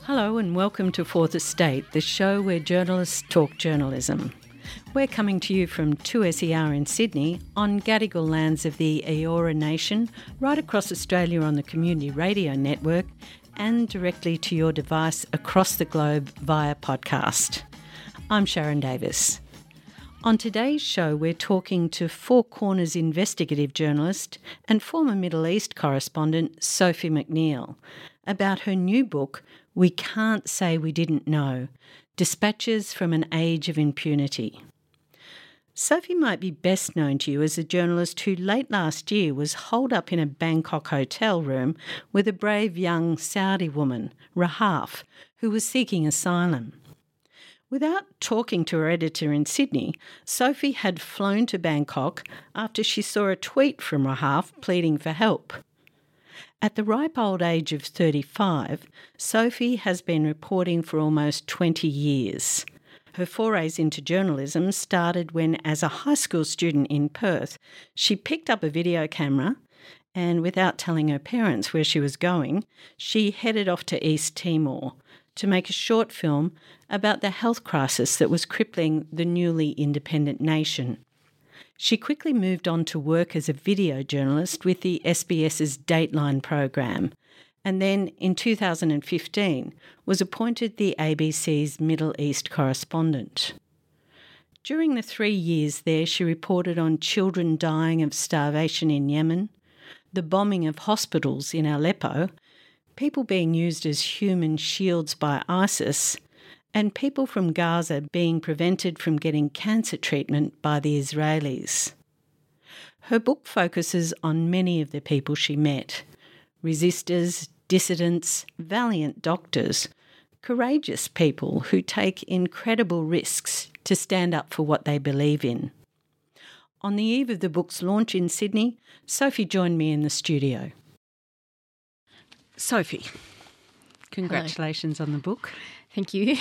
Hello and welcome to Fourth Estate, the show where journalists talk journalism. We're coming to you from 2SER in Sydney on Gadigal lands of the Eora Nation, right across Australia on the Community Radio Network and directly to your device across the globe via podcast. I'm Sharon Davis. On today's show, we're talking to Four Corners investigative journalist and former Middle East correspondent Sophie McNeil about her new book, We Can't Say We Didn't Know, Dispatches from an Age of Impunity. Sophie might be best known to you as a journalist who late last year was holed up in a Bangkok hotel room with a brave young Saudi woman, Rahaf, who was seeking asylum. Without talking to her editor in Sydney, Sophie had flown to Bangkok after she saw a tweet from Rahaf pleading for help. At the ripe old age of 35, Sophie has been reporting for almost 20 years. Her forays into journalism started when, as a high school student in Perth, she picked up a video camera and, without telling her parents where she was going, she headed off to East Timor to make a short film about the health crisis that was crippling the newly independent nation. She quickly moved on to work as a video journalist with the SBS's Dateline program, and then in 2015 was appointed the ABC's Middle East correspondent. During the 3 years there, she reported on children dying of starvation in Yemen, the bombing of hospitals in Aleppo, people being used as human shields by ISIS, and people from Gaza being prevented from getting cancer treatment by the Israelis. Her book focuses on many of the people she met: resistors, dissidents, valiant doctors, courageous people who take incredible risks to stand up for what they believe in. On the eve of the book's launch in Sydney, Sophie joined me in the studio. Sophie, congratulations on the book. Thank you.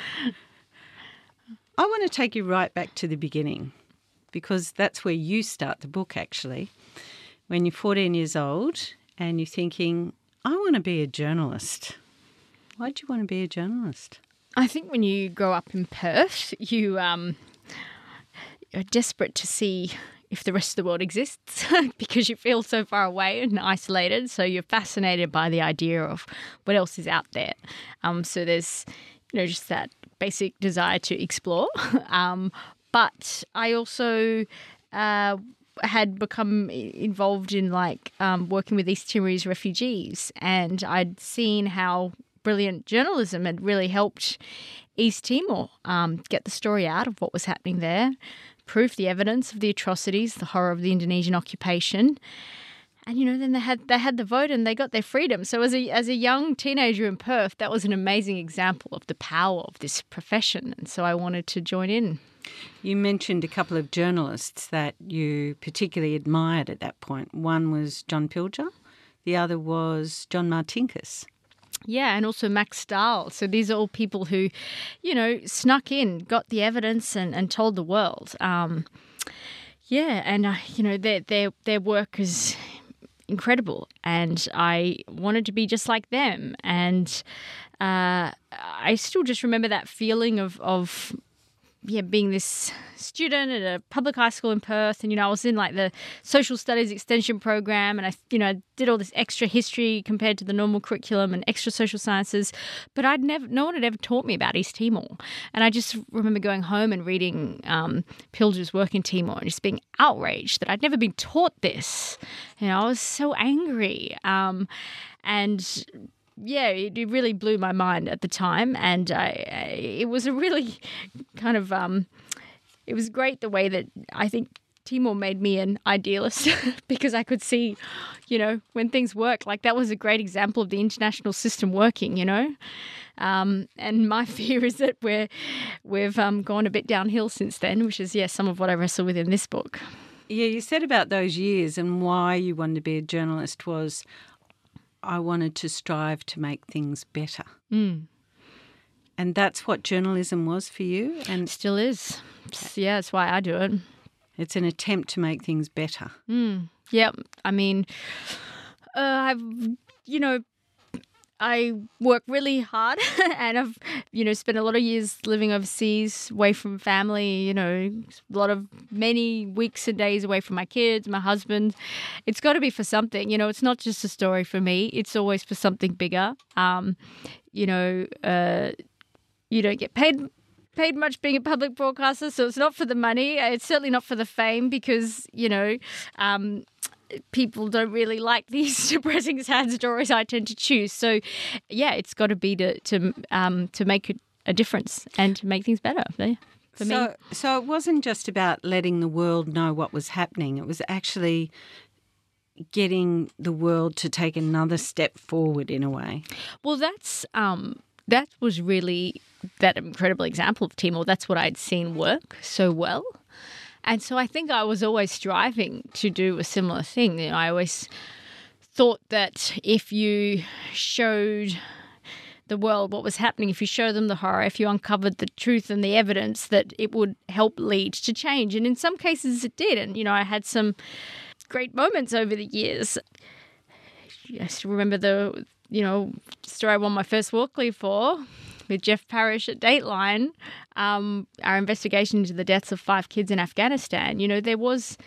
I want to take you right back to the beginning because that's where you start the book, actually. When you're 14 years old and you're thinking, I want to be a journalist. Why do you want to be a journalist? I think when you grow up in Perth, you're desperate to see if the rest of the world exists because you feel so far away and isolated. So you're fascinated by the idea of what else is out there. So there's, just that basic desire to explore. But I also had become involved in working with East Timorese refugees, and I'd seen how brilliant journalism had really helped East Timor get the story out of what was happening there, prove the evidence of the atrocities, the horror of the Indonesian occupation. And, then they had the vote and they got their freedom. So as a young teenager in Perth, that was an amazing example of the power of this profession. And so I wanted to join in. You mentioned a couple of journalists that you particularly admired at that point. One was John Pilger. The other was John Martinkus. Yeah, and also Max Stahl. So these are all people who, snuck in, got the evidence and told the world. Their work is incredible, and I wanted to be just like them. And I still just remember that feeling of being this student at a public high school in Perth, and I was in the social studies extension program, and I did all this extra history compared to the normal curriculum and extra social sciences, but no one had ever taught me about East Timor, and I just remember going home and reading Pilger's work in Timor and just being outraged that I'd never been taught this. I was so angry, and yeah, it really blew my mind at the time, and it was a really kind of it was great the way that I think Timor made me an idealist because I could see, when things work. That was a great example of the international system working, and my fear is that we've gone a bit downhill since then, which is some of what I wrestle with in this book. Yeah, you said about those years and why you wanted to be a journalist was, I wanted to strive to make things better. Mm. And that's what journalism was for you? And still is. Yeah, that's why I do it. It's an attempt to make things better. Yeah, I mean, I've, I work really hard and I've, spent a lot of years living overseas, away from family, many weeks and days away from my kids, my husband. It's got to be for something, it's not just a story for me. It's always for something bigger. You don't get paid much being a public broadcaster, so it's not for the money. It's certainly not for the fame because, people don't really like these depressing, sad stories I tend to choose. So, yeah, it's got to be to make a difference and to make things better for me. So it wasn't just about letting the world know what was happening. It was actually getting the world to take another step forward in a way. Well, that was really that incredible example of Timor. That's what I'd seen work so well. And so I think I was always striving to do a similar thing. I always thought that if you showed the world what was happening, if you showed them the horror, if you uncovered the truth and the evidence, that it would help lead to change. And in some cases it did. And, I had some great moments over the years. I still remember the, story I won my first Walkley for, with Jeff Parrish at Dateline, our investigation into the deaths of 5 kids in Afghanistan. There was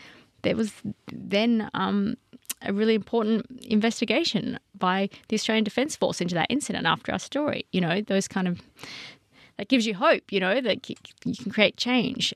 then a really important investigation by the Australian Defence Force into that incident after our story. Those kind of, that gives you hope, that you can create change.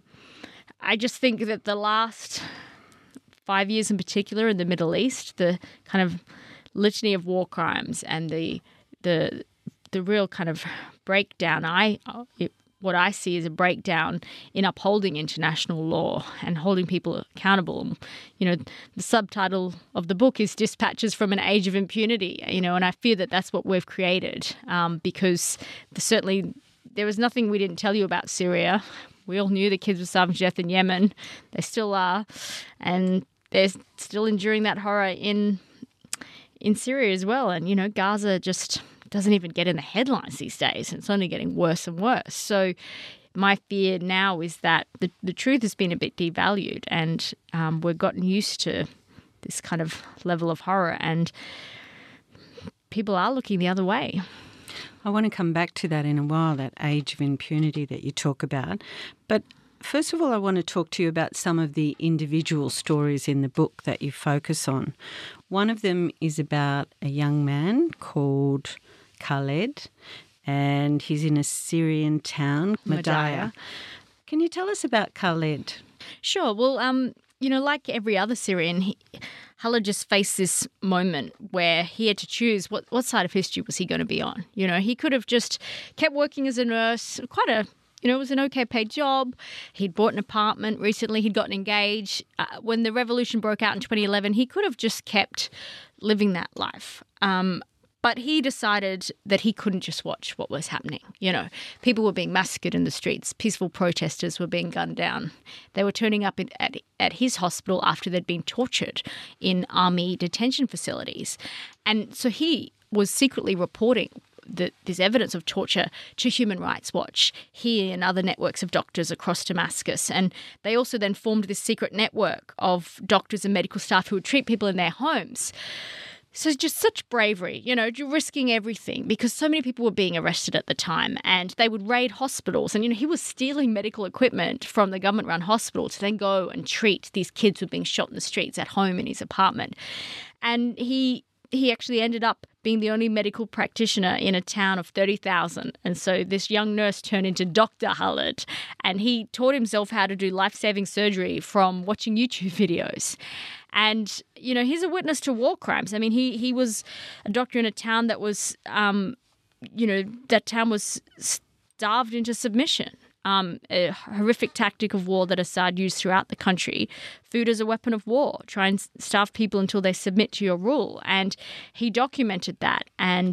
I just think that the last 5 years in particular in the Middle East, the kind of litany of war crimes and the real kind of breakdown, what I see is a breakdown in upholding international law and holding people accountable. The subtitle of the book is Dispatches from an Age of Impunity, and I fear that that's what we've created because certainly there was nothing we didn't tell you about Syria. We all knew the kids were starving to death in Yemen. They still are. And they're still enduring that horror in Syria as well. And, Gaza just doesn't even get in the headlines these days. It's only getting worse and worse. So my fear now is that the truth has been a bit devalued and we've gotten used to this kind of level of horror and people are looking the other way. I want to come back to that in a while, that age of impunity that you talk about. But first of all, I want to talk to you about some of the individual stories in the book that you focus on. One of them is about a young man called Khaled, and he's in a Syrian town, Madaya. Can you tell us about Khaled? Sure. Well, like every other Syrian, Khaled just faced this moment where he had to choose what side of history was he going to be on. He could have just kept working as a nurse, it was an okay paid job. He'd bought an apartment recently. He'd gotten engaged. When the revolution broke out in 2011, he could have just kept living that life. But he decided that he couldn't just watch what was happening. People were being massacred in the streets. Peaceful protesters were being gunned down. They were turning up at his hospital after they'd been tortured in army detention facilities. And so he was secretly reporting this evidence of torture to Human Rights Watch, he and other networks of doctors across Damascus. And they also then formed this secret network of doctors and medical staff who would treat people in their homes. So just such bravery, risking everything because so many people were being arrested at the time and they would raid hospitals. And, he was stealing medical equipment from the government-run hospital to then go and treat these kids who were being shot in the streets at home in his apartment. And he actually ended up being the only medical practitioner in a town of 30,000. And so this young nurse turned into Dr. Khaled, and he taught himself how to do life-saving surgery from watching YouTube videos. And, he's a witness to war crimes. I mean, he was a doctor in a town that was, that town was starved into submission. A horrific tactic of war that Assad used throughout the country. Food as a weapon of war. Try and starve people until they submit to your rule. And he documented that. And,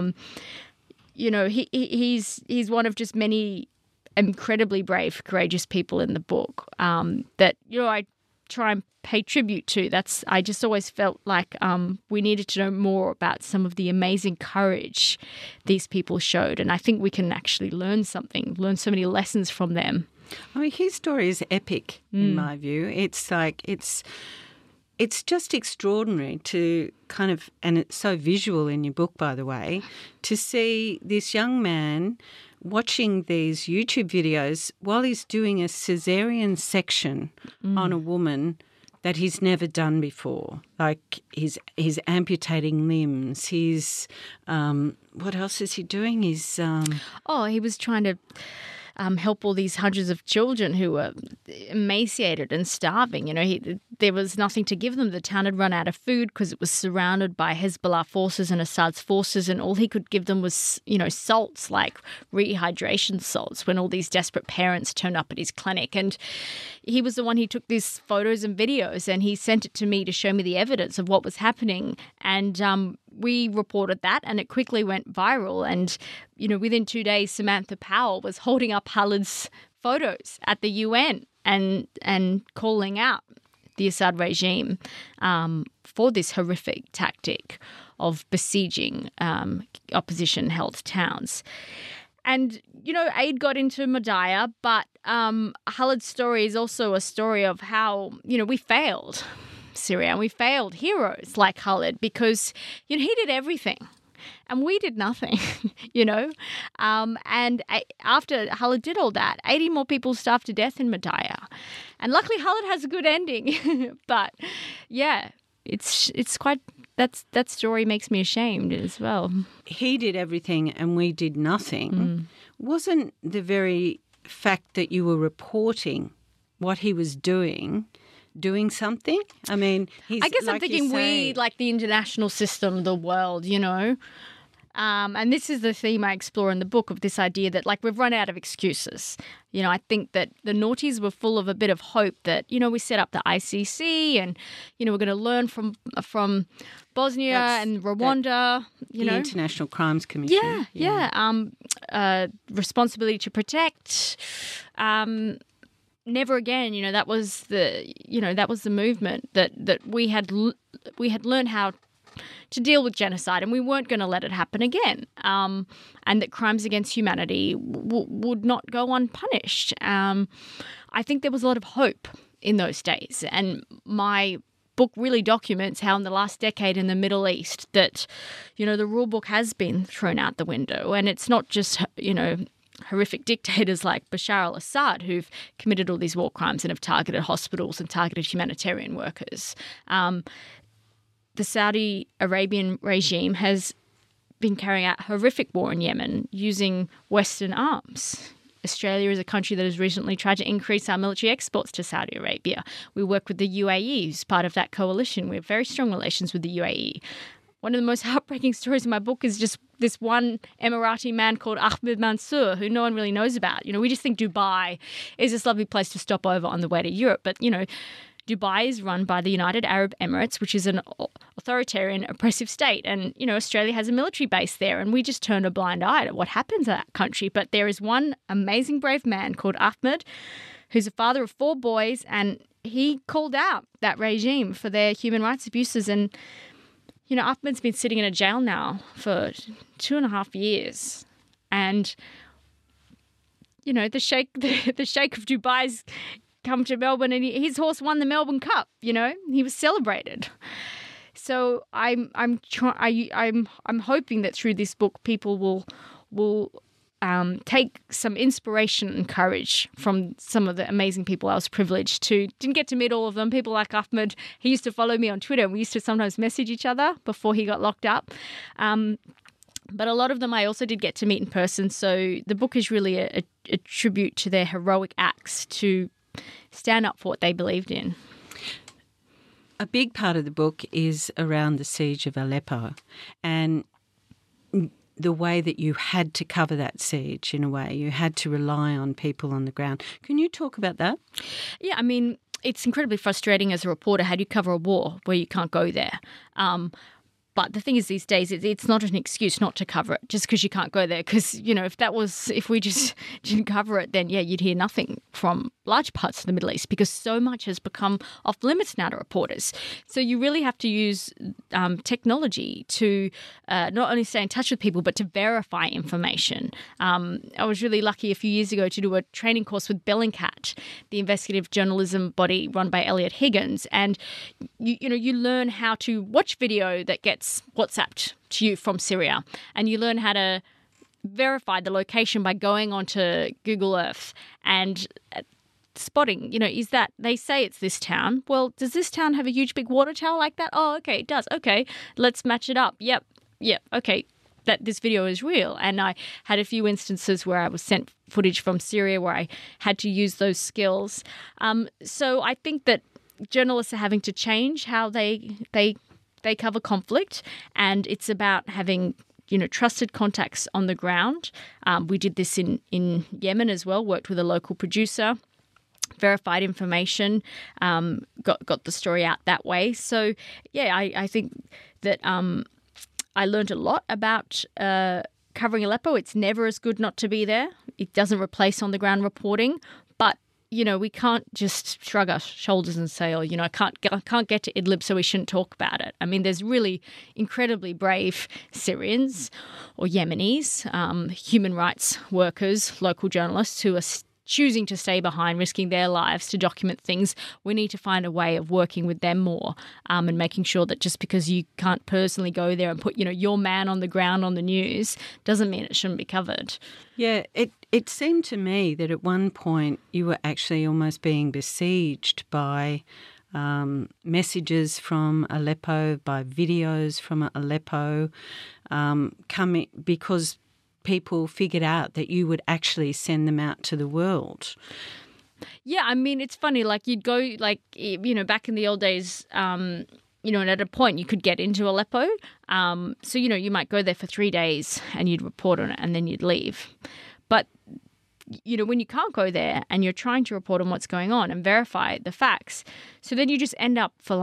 he's one of just many incredibly brave, courageous people in the book that, I try and pay tribute to. I just always felt like we needed to know more about some of the amazing courage these people showed. And I think we can actually learn so many lessons from them. I mean, his story is epic in my view. It's it's just extraordinary to kind of, and it's so visual in your book, by the way, to see this young man watching these YouTube videos while he's doing a cesarean section on a woman that he's never done before. Like he's amputating limbs. He's what else is he doing? He's he was trying to help all these hundreds of children who were emaciated and starving. You know, there was nothing to give them. The town had run out of food because it was surrounded by Hezbollah forces and Assad's forces, and all he could give them was, you know, salts, like rehydration salts, when all these desperate parents turned up at his clinic. And he was the one, he took these photos and videos and he sent it to me to show me the evidence of what was happening. And we reported that, and it quickly went viral. And, you know, within 2 days, Samantha Power was holding up Khalid's photos at the UN and calling out the Assad regime for this horrific tactic of besieging opposition-held towns. And, you know, aid got into Madaya, but Khalid's story is also a story of how, you know, we failed Syria, and we failed heroes like Khalid because, you know, he did everything and we did nothing, you know. And after Khalid did all that, 80 more people starved to death in Madaya. And luckily Khalid has a good ending. But yeah, it's quite, that story makes me ashamed as well. He did everything and we did nothing. Wasn't the very fact that you were reporting what he was doing something? I mean, I guess like I'm thinking we, like the international system, the world, you know. And this is the theme I explore in the book, of this idea that, like, we've run out of excuses. You know, I think that the noughties were full of a bit of hope that, you know, we set up the ICC and, you know, we're going to learn from Bosnia and Rwanda, you know. The International Crimes Commission. Yeah. Responsibility to protect. Never again, you know, that was the movement that we had learned how to deal with genocide, and we weren't going to let it happen again, and that crimes against humanity would not go unpunished. I think there was a lot of hope in those days, and my book really documents how in the last decade in the Middle East that, you know, the rule book has been thrown out the window, and it's not just, you know, horrific dictators like Bashar al-Assad who've committed all these war crimes and have targeted hospitals and targeted humanitarian workers. The Saudi Arabian regime has been carrying out horrific war in Yemen using Western arms. Australia is a country that has recently tried to increase our military exports to Saudi Arabia. We work with the UAE, who's part of that coalition. We have very strong relations with the UAE. One of the most heartbreaking stories in my book is just this one Emirati man called Ahmed Mansour, who no one really knows about. You know, we just think Dubai is this lovely place to stop over on the way to Europe. But, you know, Dubai is run by the United Arab Emirates, which is an authoritarian, oppressive state. And, you know, Australia has a military base there, and we just turn a blind eye to what happens in that country. But there is one amazing, brave man called Ahmed, who's a father of 4 boys, and he called out that regime for their human rights abuses. And, you know, Ahmed's been sitting in a jail now for 2.5 years. And, you know, the Sheikh of Dubai's come to Melbourne, and his horse won the Melbourne Cup, you know. He was celebrated. So I'm hoping that through this book people will take some inspiration and courage from some of the amazing people I was privileged to. Didn't get to meet all of them. People like Ahmed, he used to follow me on Twitter, and we used to sometimes message each other before he got locked up. But a lot of them I also did get to meet in person. So the book is really a tribute to their heroic acts to stand up for what they believed in. A big part of the book is around the siege of Aleppo and the way that you had to cover that siege in a way. You had to rely on people on the ground. Can you talk about that? Yeah, I mean, it's incredibly frustrating as a reporter. How do you cover a war where you can't go there? But the thing is, these days, it's not an excuse not to cover it just because you can't go there. Because, you know, if we just didn't cover it, then, yeah, you'd hear nothing from large parts of the Middle East, because so much has become off limits now to reporters. So you really have to use technology to not only stay in touch with people, but to verify information. I was really lucky a few years ago to do a training course with Bellingcat, the investigative journalism body run by Elliot Higgins, and you learn how to watch video that gets WhatsApped to you from Syria, and you learn how to verify the location by going onto Google Earth and spotting, is that, they say it's this town. Well, does this town have a huge big water tower like that? Oh, okay, it does. Okay, let's match it up. Yep, okay, that this video is real. And I had a few instances where I was sent footage from Syria where I had to use those skills. So I think that journalists are having to change how they cover conflict, and it's about having trusted contacts on the ground. We did this in Yemen as well, worked with a local producer, verified information, got the story out that way. So, yeah, I think that I learned a lot about covering Aleppo. It's never as good not to be there. It doesn't replace on-the-ground reporting, but we can't just shrug our shoulders and say, oh, I can't get to Idlib, so we shouldn't talk about it. I mean, there's really incredibly brave Syrians or Yemenis, human rights workers, local journalists who are choosing to stay behind, risking their lives to document things. We need to find a way of working with them more, and making sure that just because you can't personally go there and put, your man on the ground on the news doesn't mean it shouldn't be covered. Yeah, it seemed to me that at one point you were actually almost being besieged by messages from Aleppo, by videos from Aleppo coming, because people figured out that you would actually send them out to the world. Yeah, I mean, it's funny, like you'd go, back in the old days, and at a point you could get into Aleppo. So, you might go there for 3 days and you'd report on it and then you'd leave. But, when you can't go there and you're trying to report on what's going on and verify the facts, so then you just end up for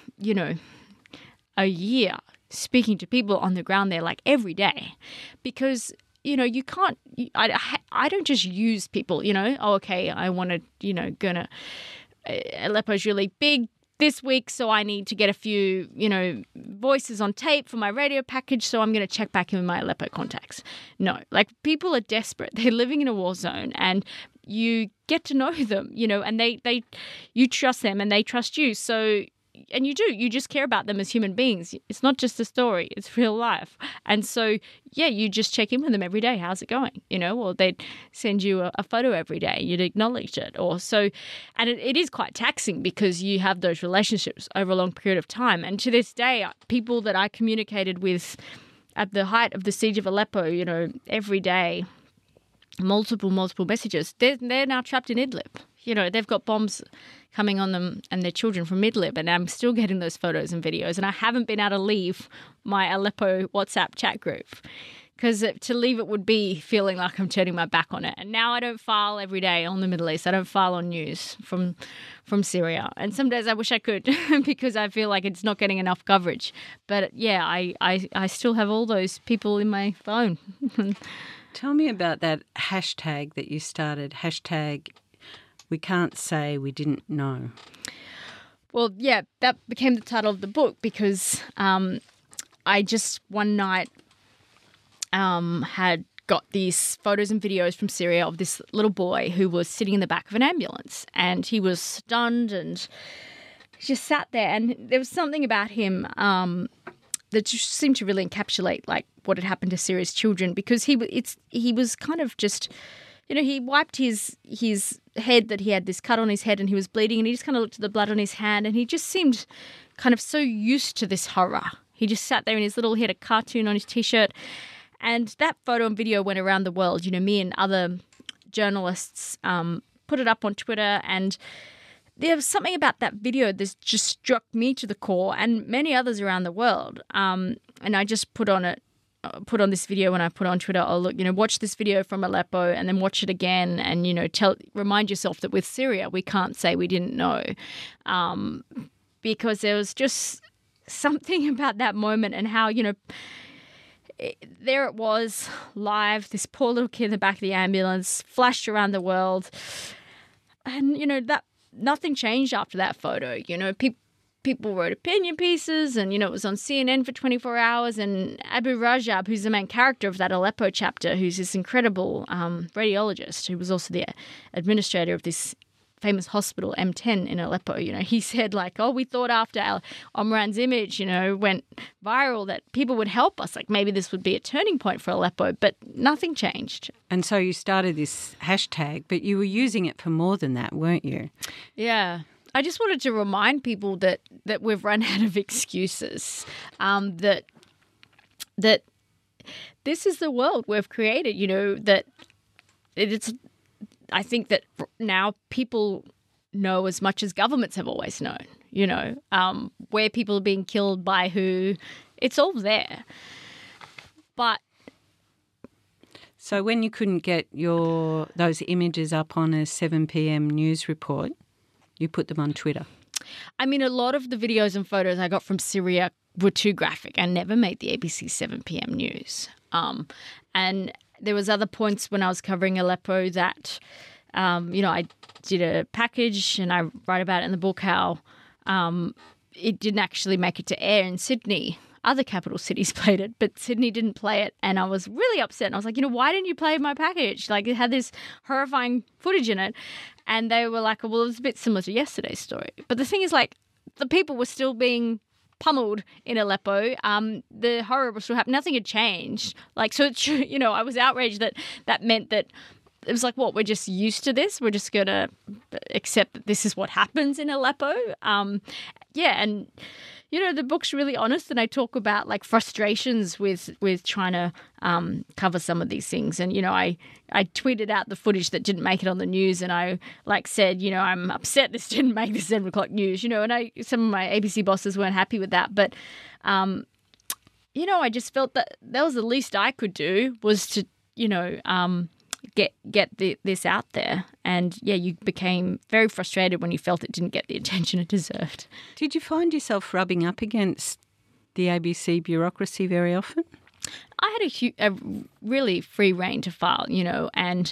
a year speaking to people on the ground there every day, because you can't, I don't just use people, oh, okay, I want to, Aleppo's really big this week, so I need to get a few, voices on tape for my radio package, so I'm going to check back in with my Aleppo contacts. No, people are desperate. They're living in a war zone, and you get to know them, and you trust them and they trust you. So, and you just care about them as human beings. It's not just a story, it's real life. And so, yeah, you just check in with them every day. How's it going? Or they'd send you a photo every day. You'd acknowledge it. Or so, and it is quite taxing because you have those relationships over a long period of time. And to this day, people that I communicated with at the height of the siege of Aleppo, every day, multiple messages, they're now trapped in Idlib. They've got bombs coming on them and their children from Idlib, and I'm still getting those photos and videos, and I haven't been able to leave my Aleppo WhatsApp chat group, because to leave it would be feeling like I'm turning my back on it. And now I don't file every day on the Middle East. I don't file on news from Syria. And some days I wish I could because I feel like it's not getting enough coverage. But yeah, I still have all those people in my phone. Tell me about that hashtag that you started, hashtag We Can't Say We Didn't Know. Well, yeah, that became the title of the book because I just one night had got these photos and videos from Syria of this little boy who was sitting in the back of an ambulance, and he was stunned and just sat there, and there was something about him that just seemed to really encapsulate what had happened to Syria's children, because he was kind of just, he wiped his head, that he had this cut on his head and he was bleeding, and he just kind of looked at the blood on his hand, and he just seemed kind of so used to this horror. He just sat there in his he had a cartoon on his T-shirt, and that photo and video went around the world. Me and other journalists put it up on Twitter, and there was something about that video that just struck me to the core, and many others around the world. And I just put on this video when I put on Twitter, oh, look, watch this video from Aleppo and then watch it again, and, remind yourself that with Syria, we can't say we didn't know. Because there was just something about that moment and how, there it was, live, this poor little kid in the back of the ambulance, flashed around the world. and that nothing changed after that photo. People wrote opinion pieces, and it was on CNN for 24 hours. And Abu Rajab, who's the main character of that Aleppo chapter, who's this incredible radiologist who was also the administrator of this famous hospital M10 in Aleppo, he said we thought after Omran's image, went viral that people would help us. Maybe this would be a turning point for Aleppo, but nothing changed. And so you started this hashtag, but you were using it for more than that, weren't you? Yeah. I just wanted to remind people that we've run out of excuses, that this is the world we've created, that it's. I think that now people know as much as governments have always known, where people are being killed by who, it's all there. But so when you couldn't get those images up on a 7 p.m. news report, you put them on Twitter. I mean, a lot of the videos and photos I got from Syria were too graphic and never made the ABC 7 p.m. news. And there was other points when I was covering Aleppo that, I did a package and I write about it in the book how it didn't actually make it to air in Sydney. Other capital cities played it, but Sydney didn't play it. And I was really upset. And I was like, why didn't you play my package? It had this horrifying footage in it. And they were like, well, it was a bit similar to yesterday's story. But the thing is, the people were still being pummeled in Aleppo. The horror was still happening. Nothing had changed. So I was outraged that meant that it was what, we're just used to this. We're just going to accept that this is what happens in Aleppo. And the book's really honest, and I talk about frustrations with trying to cover some of these things. And I tweeted out the footage that didn't make it on the news, and I said, I'm upset this didn't make the 7 o'clock news. And some of my ABC bosses weren't happy with that, but I just felt that was the least I could do, was to get this out there. And you became very frustrated when you felt it didn't get the attention it deserved. Did you find yourself rubbing up against the ABC bureaucracy very often? I had a really free rein to file, and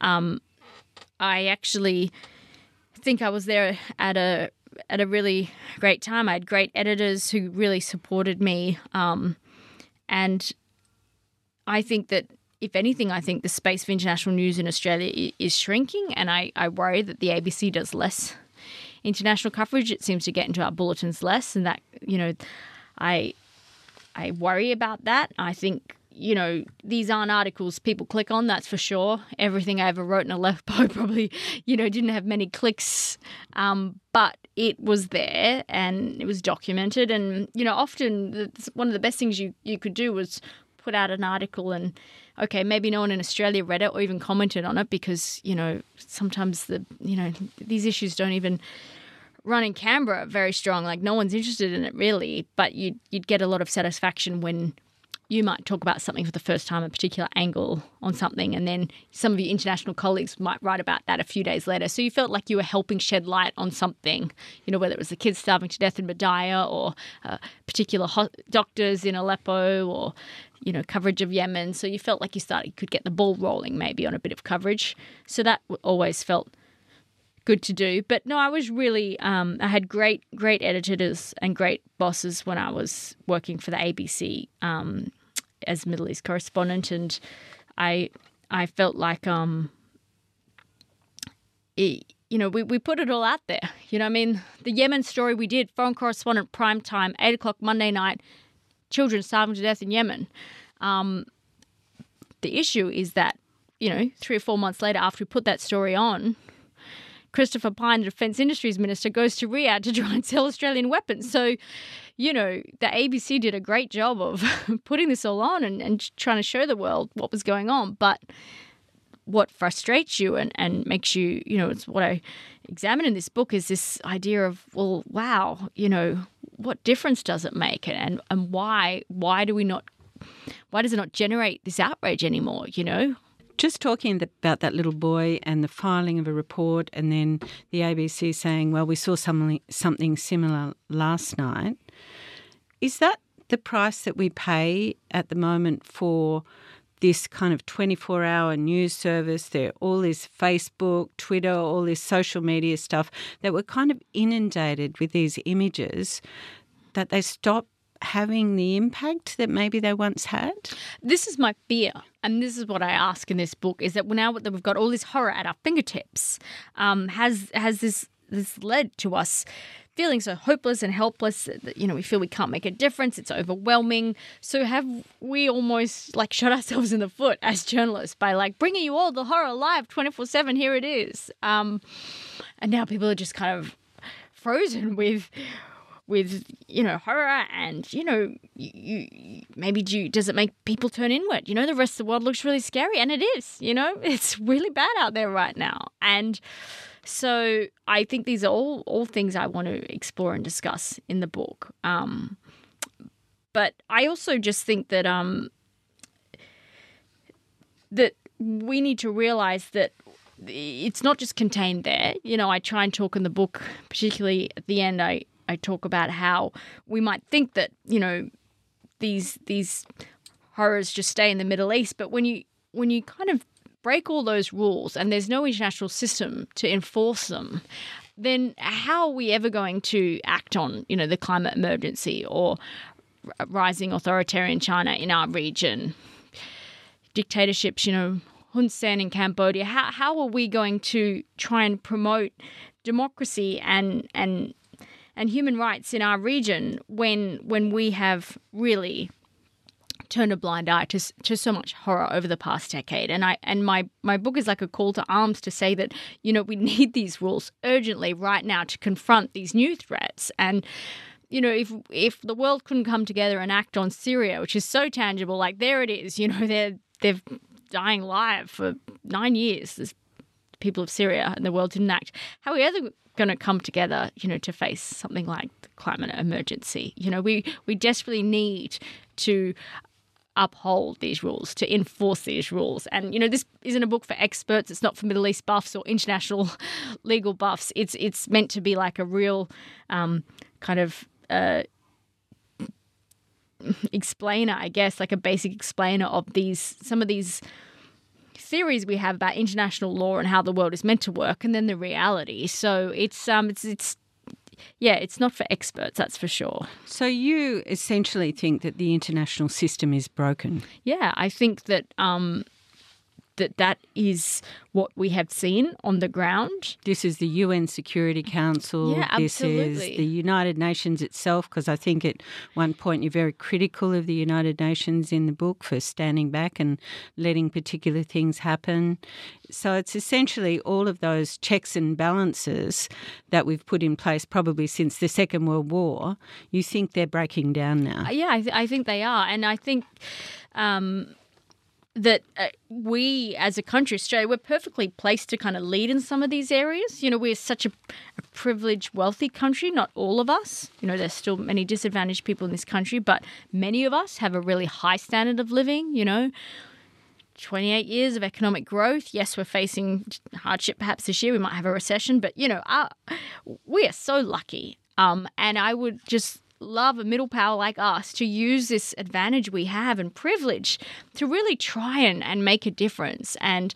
I actually think I was there at a really great time. I had great editors who really supported me, and I think that, if anything, I think the space for international news in Australia is shrinking, and I worry that the ABC does less international coverage. It seems to get into our bulletins less, and that, I worry about that. I think, these aren't articles people click on, that's for sure. Everything I ever wrote in Aleppo probably, didn't have many clicks, but it was there and it was documented. And, often one of the best things you could do was put out an article and, okay, maybe no one in Australia read it or even commented on it because, sometimes these issues don't even run in Canberra very strong. No one's interested in it really, but you'd get a lot of satisfaction when you might talk about something for the first time, a particular angle on something, and then some of your international colleagues might write about that a few days later. So you felt like you were helping shed light on something, whether it was the kids starving to death in Madaya or particular doctors in Aleppo or, coverage of Yemen. So you felt like you could get the ball rolling maybe on a bit of coverage. So that always felt good to do. But no, I was really, I had great editors and great bosses when I was working for the ABC as Middle East correspondent, and I felt like we put it all out there. The Yemen story we did, foreign correspondent, prime time, 8 o'clock Monday night, children starving to death in Yemen. The issue is that 3 or 4 months later, after we put that story on, Christopher Pyne, the Defence Industries Minister, goes to Riyadh to try and sell Australian weapons. So, the ABC did a great job of putting this all on and trying to show the world what was going on. But what frustrates you and makes you, it's what I examine in this book is this idea of, well, wow, what difference does it make? And why does it not generate this outrage anymore, Just talking about that little boy and the filing of a report and then the ABC saying, well, we saw something similar last night. Is that the price that we pay at the moment for this kind of 24-hour news service. There all this Facebook, Twitter, all this social media stuff that we're kind of inundated with these images that they stop having the impact that maybe they once had? This is my fear, and this is what I ask in this book, is that now that we've got all this horror at our fingertips, has this led to us feeling so hopeless and helpless that, we feel we can't make a difference. It's overwhelming. So have we almost shot ourselves in the foot as journalists by bringing you all the horror live 24/7? Here it is. And now people are just kind of frozen with horror, and maybe does it make people turn inward? The rest of the world looks really scary, and it is. It's really bad out there right now, and so I think these are all things I want to explore and discuss in the book. But I also just think that that we need to realize that it's not just contained there. I try and talk in the book, particularly at the end, I talk about how we might think that, these horrors just stay in the Middle East. But when you kind of break all those rules and there's no international system to enforce them, then how are we ever going to act on, the climate emergency or rising authoritarian China in our region, dictatorships, Hun Sen in Cambodia? How are we going to try and promote democracy and human rights in our region when we have really turned a blind eye to so much horror over the past decade? And my book is like a call to arms to say that, we need these rules urgently right now to confront these new threats. And, if the world couldn't come together and act on Syria, which is so tangible, there it is, they've dying live for 9 years, the people of Syria, and the world didn't act. How are we ever going to come together, to face something like the climate emergency? We desperately need to uphold these rules, to enforce these rules. And, this isn't a book for experts. It's not for Middle East buffs or international legal buffs. It's meant to be like a real kind of explainer, I guess, like a basic explainer of some of these theories we have about international law and how the world is meant to work, and then the reality. So it's not for experts, that's for sure. So you essentially think that the international system is broken? Yeah, I think that that is what we have seen on the ground. This is the UN Security Council. Yeah, absolutely. This is the United Nations itself, because I think at one point you're very critical of the United Nations in the book for standing back and letting particular things happen. So it's essentially all of those checks and balances that we've put in place probably since the Second World War. You think they're breaking down now? Yeah, I think they are. And I think that we as a country, Australia, we're perfectly placed to kind of lead in some of these areas. We're such a privileged, wealthy country, not all of us. There's still many disadvantaged people in this country, but many of us have a really high standard of living, 28 years of economic growth. Yes, we're facing hardship perhaps this year. We might have a recession, but, we are so lucky. And I would just love a middle power like us to use this advantage we have and privilege to really try and make a difference. And,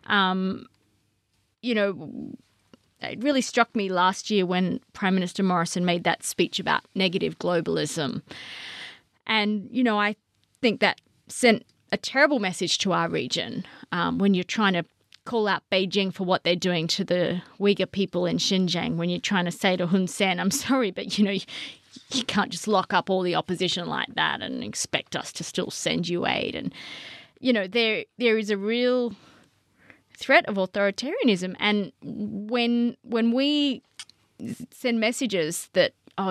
it really struck me last year when Prime Minister Morrison made that speech about negative globalism. And, I think that sent a terrible message to our region when you're trying to call out Beijing for what they're doing to the Uyghur people in Xinjiang, when you're trying to say to Hun Sen, I'm sorry, but, you can't just lock up all the opposition like that and expect us to still send you aid. And, there is a real threat of authoritarianism. And when we send messages that,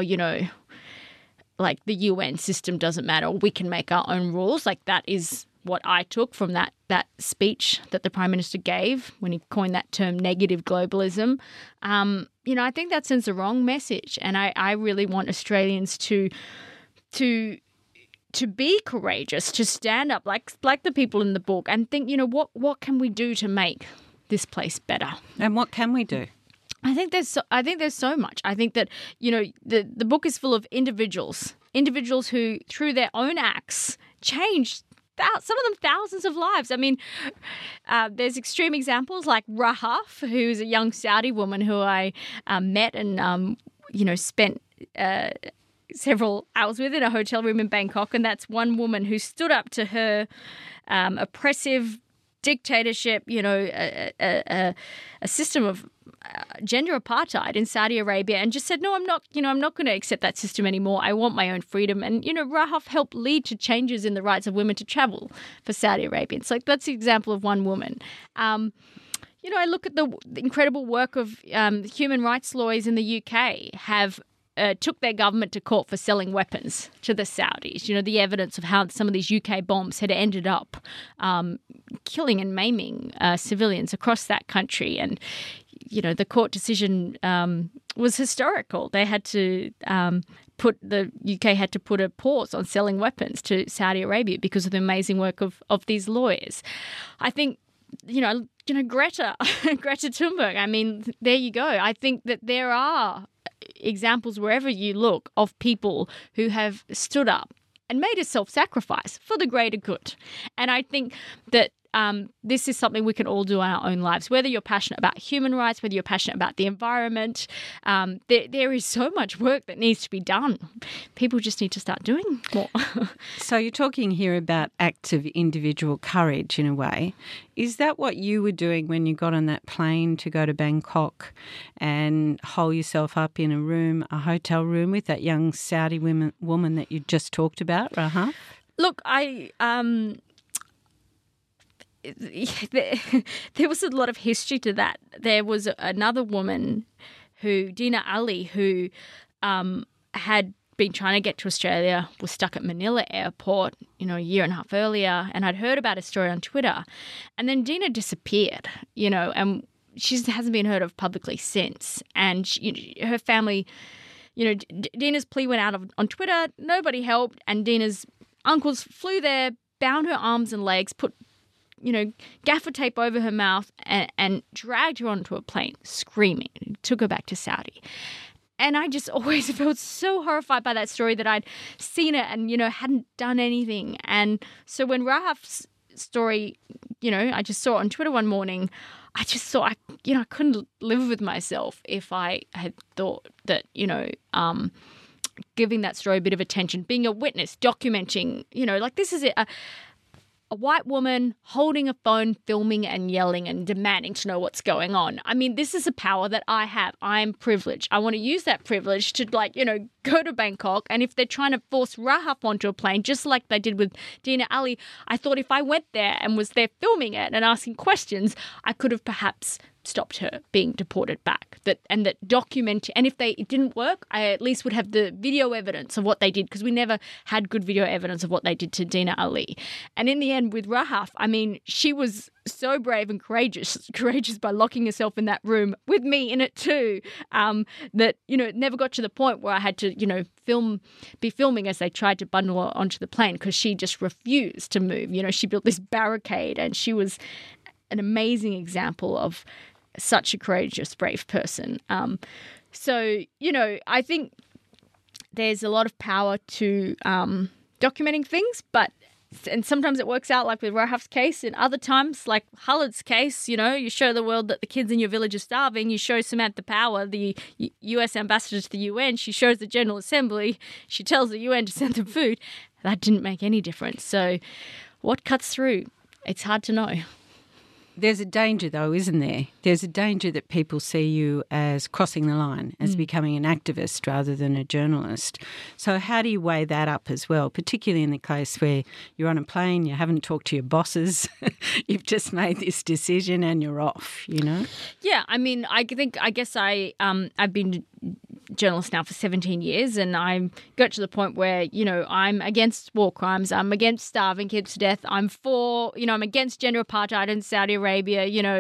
like the UN system doesn't matter, or we can make our own rules, like that is what I took from that speech that the Prime Minister gave when he coined that term negative globalism. I think that sends the wrong message. And I really want Australians to be courageous, to stand up like the people in the book and think, what can we do to make this place better? And what can we do? I think there's so much. I think that, the book is full of individuals who, through their own acts, changed some of them thousands of lives. I mean, there's extreme examples like Rahaf, who's a young Saudi woman who I met and, spent several hours with in a hotel room in Bangkok. And that's one woman who stood up to her oppressive dictatorship, a system of gender apartheid in Saudi Arabia, and just said, no, I'm not going to accept that system anymore. I want my own freedom. And, Rahaf helped lead to changes in the rights of women to travel for Saudi Arabians. So that's the example of one woman. I look at the incredible work of human rights lawyers in the UK have took their government to court for selling weapons to the Saudis. The evidence of how some of these UK bombs had ended up killing and maiming civilians across that country. And, the court decision was historical. They had to the UK had to put a pause on selling weapons to Saudi Arabia because of the amazing work of these lawyers. I think, Greta Thunberg, I mean, there you go. I think that there are examples wherever you look of people who have stood up and made a self-sacrifice for the greater good. And I think that this is something we can all do in our own lives, whether you're passionate about human rights, whether you're passionate about the environment. There is so much work that needs to be done. People just need to start doing more. So you're talking here about acts of individual courage in a way. Is that what you were doing when you got on that plane to go to Bangkok and hole yourself up in a hotel room with that young Saudi woman that you just talked about, Rahaf? Look, there was a lot of history to that. There was another woman, Dina Ali, who had been trying to get to Australia, was stuck at Manila airport, a year and a half earlier, and I'd heard about her story on Twitter. And then Dina disappeared, and she hasn't been heard of publicly since. And her family, Dina's plea went out on Twitter, nobody helped, and Dina's uncles flew there, bound her arms and legs, put gaffer tape over her mouth and dragged her onto a plane screaming, took her back to Saudi. And I just always felt so horrified by that story that I'd seen it and, hadn't done anything. And so when Rahaf's story, I just saw it on Twitter one morning, I just thought, I couldn't live with myself if I had thought that, giving that story a bit of attention, being a witness, documenting, this is a white woman holding a phone, filming and yelling and demanding to know what's going on. I mean, this is a power that I have. I'm privileged. I want to use that privilege to, go to Bangkok. And if they're trying to force Rahaf onto a plane, just like they did with Dina Ali, I thought if I went there and was there filming it and asking questions, I could have perhaps stopped her being deported back. That document, and if it didn't work, I at least would have the video evidence of what they did, because we never had good video evidence of what they did to Dina Ali. And in the end, with Rahaf, I mean, she was so brave and courageous by locking herself in that room with me in it too, that, it never got to the point where I had to, be filming as they tried to bundle her onto the plane, because she just refused to move. She built this barricade, and she was an amazing example of such a courageous, brave person. So, I think there's a lot of power to documenting things, and sometimes it works out, like with Rahaf's case. In other times, like Khalid's case, you show the world that the kids in your village are starving. You show Samantha Power, the US ambassador to the UN. She shows the General Assembly. She tells the UN to send them food. That didn't make any difference. So what cuts through? It's hard to know. There's a danger, though, isn't there? There's a danger that people see you as crossing the line, as becoming an activist rather than a journalist. So how do you weigh that up as well, particularly in the case where you're on a plane, you haven't talked to your bosses, you've just made this decision and you're off, Yeah, I mean, I've been journalist now for 17 years, and I got to the point where, I'm against war crimes, I'm against starving kids to death, I'm against gender apartheid in Saudi Arabia,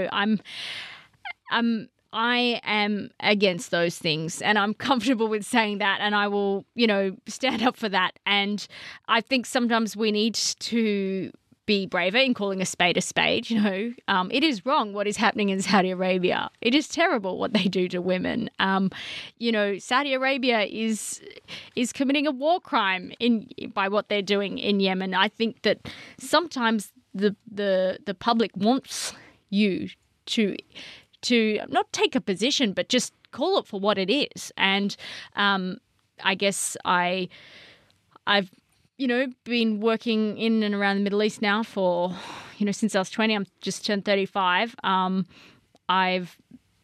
I am against those things, and I'm comfortable with saying that, and I will, stand up for that. And I think sometimes we need to be braver in calling a spade a spade. It is wrong what is happening in Saudi Arabia. It is terrible what they do to women. Saudi Arabia is committing a war crime by what they're doing in Yemen. I think that sometimes the public wants you to not take a position, but just call it for what it is. And I guess I've been working in and around the Middle East now for, since I was 20. I'm just turned 35. I've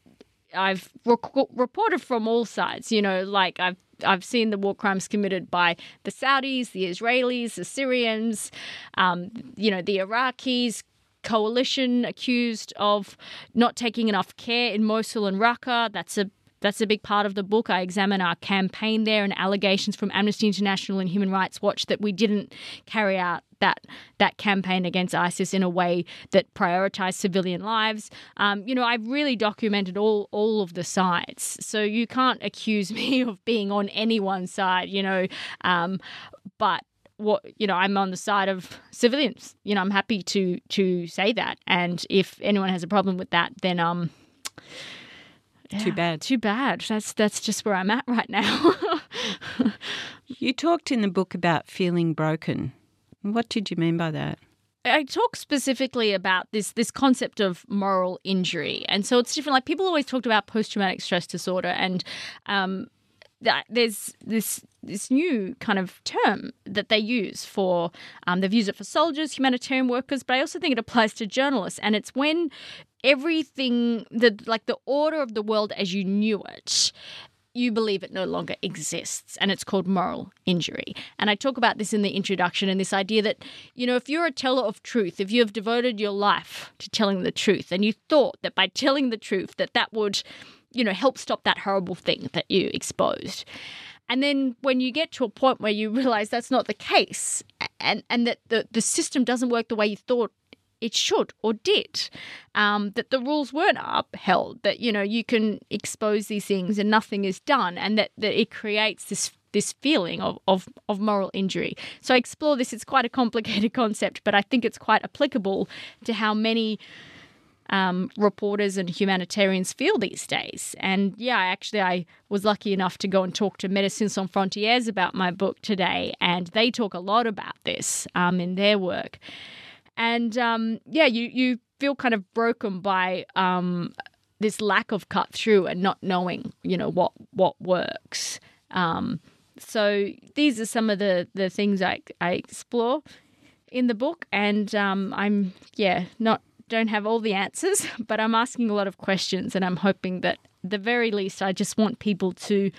reported from all sides. I've seen the war crimes committed by the Saudis, the Israelis, the Syrians, the Iraqis. Coalition accused of not taking enough care in Mosul and Raqqa. That's a big part of the book. I examine our campaign there and allegations from Amnesty International and Human Rights Watch that we didn't carry out that campaign against ISIS in a way that prioritized civilian lives. I've really documented all of the sides. So you can't accuse me of being on anyone's side, but I'm on the side of civilians. I'm happy to say that. And if anyone has a problem with that, then too bad. Too bad. That's just where I'm at right now. You talked in the book about feeling broken. What did you mean by that? I talk specifically about this concept of moral injury. And so it's different. Like, people always talked about post-traumatic stress disorder, and there's this new kind of term that they use for, they've used it for soldiers, humanitarian workers, but I also think it applies to journalists. And it's when everything, the order of the world as you knew it, you believe it no longer exists, and it's called moral injury. And I talk about this in the introduction, and this idea that, if you're a teller of truth, if you have devoted your life to telling the truth, and you thought that by telling the truth that would, help stop that horrible thing that you exposed. And then when you get to a point where you realize that's not the case, and that the system doesn't work the way you thought it should or did, that the rules weren't upheld, that, you can expose these things and nothing is done, and that it creates this feeling of moral injury. So I explore this. It's quite a complicated concept, but I think it's quite applicable to how many reporters and humanitarians feel these days. And I was lucky enough to go and talk to Médecins Sans Frontières about my book today, and they talk a lot about this in their work. And you feel kind of broken by this lack of cut through and not knowing, what works. So these are some of the things I explore in the book, and don't have all the answers, but I'm asking a lot of questions, and I'm hoping that at the very least I just want people to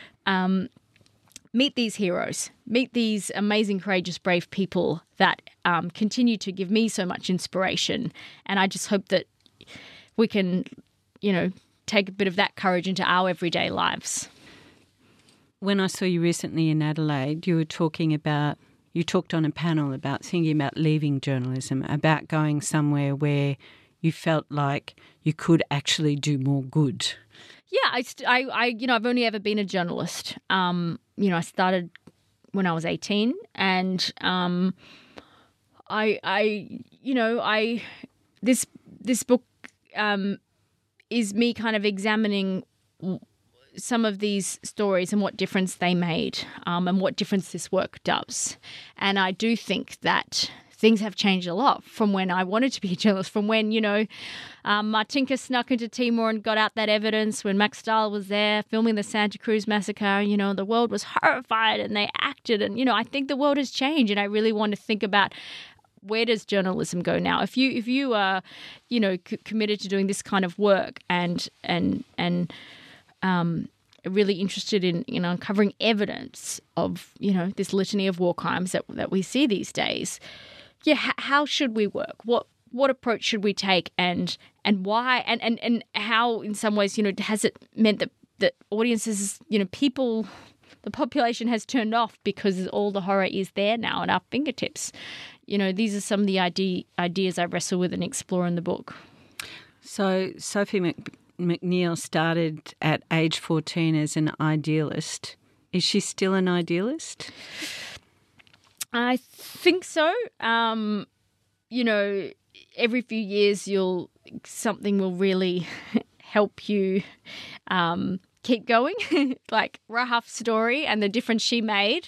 meet these heroes, meet these amazing, courageous, brave people that continue to give me so much inspiration. And I just hope that we can, take a bit of that courage into our everyday lives. When I saw you recently in Adelaide, you talked on a panel about thinking about leaving journalism, about going somewhere where you felt like you could actually do more good. Yeah, I've only ever been a journalist. I started when I was 18, and this book is me kind of examining some of these stories and what difference they made, and what difference this work does. And I do think that things have changed a lot from when I wanted to be a journalist, from when, Martinka snuck into Timor and got out that evidence, when Max Stahl was there filming the Santa Cruz massacre. The world was horrified and they acted. And, I think the world has changed, and I really want to think about, where does journalism go now? If you are, committed to doing this kind of work and really interested in uncovering evidence of, this litany of war crimes that we see these days, how should we work? What approach should we take, and why, and how, in some ways, has it meant that audiences, people, the population has turned off because all the horror is there now at our fingertips? These are some of the ideas I wrestle with and explore in the book. So Sophie McNeill started at age 14 as an idealist. Is she still an idealist? I think so. every few years something will really help you keep going. Like Rahaf's story and the difference she made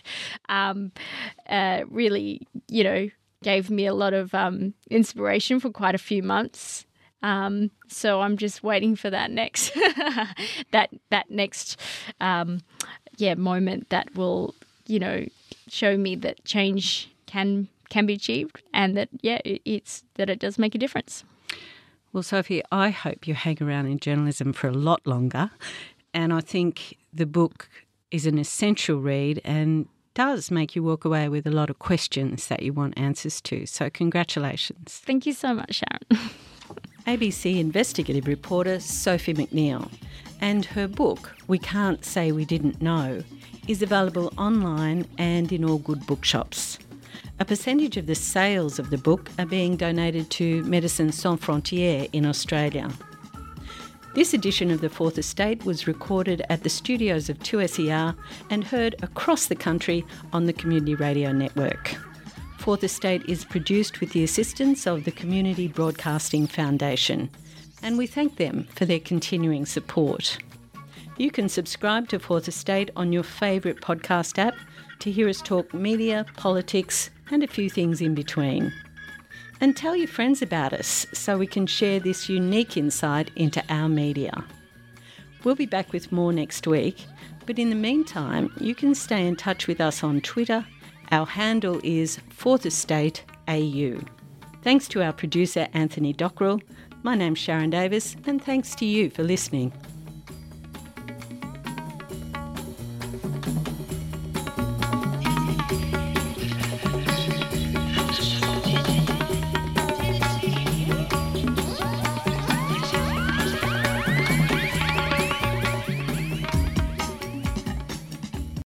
really, gave me a lot of inspiration for quite a few months. So I'm just waiting for that next that next moment that will, show me that change can be achieved, and that it does make a difference. Well, Sophie, I hope you hang around in journalism for a lot longer, and I think the book is an essential read and does make you walk away with a lot of questions that you want answers to. So congratulations. Thank you so much, Sharon. ABC investigative reporter Sophie McNeil, and her book, We Can't Say We Didn't Know, is available online and in all good bookshops. A percentage of the sales of the book are being donated to Médecins Sans Frontières in Australia. This edition of The Fourth Estate was recorded at the studios of 2SER and heard across the country on the Community Radio Network. Fourth Estate is produced with the assistance of the Community Broadcasting Foundation, and we thank them for their continuing support. You can subscribe to Fourth Estate on your favourite podcast app to hear us talk media, politics, and a few things in between. And tell your friends about us so we can share this unique insight into our media. We'll be back with more next week, but in the meantime, you can stay in touch with us on Twitter. Our handle is Fourth Estate AU. Thanks to our producer Anthony Dockrell. My name's Sharon Davis, and thanks to you for listening.